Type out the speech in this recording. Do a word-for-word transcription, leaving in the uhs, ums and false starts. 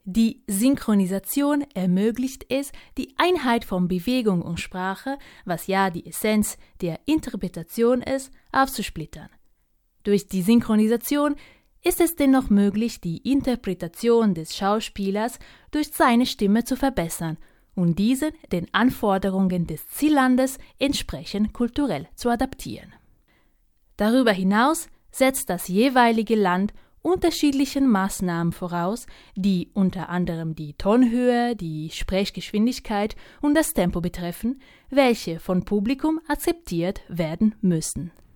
Die Synchronisation ermöglicht es, die Einheit von Bewegung und Sprache, was ja die Essenz der Interpretation ist, aufzusplittern. Durch die Synchronisation ist es dennoch möglich, die Interpretation des Schauspielers durch seine Stimme zu verbessern und diesen den Anforderungen des Ziellandes entsprechend kulturell zu adaptieren. Darüber hinaus setzt das jeweilige Land unterschiedlichen Maßnahmen voraus, die unter anderem die Tonhöhe, die Sprechgeschwindigkeit und das Tempo betreffen, welche vom Publikum akzeptiert werden müssen.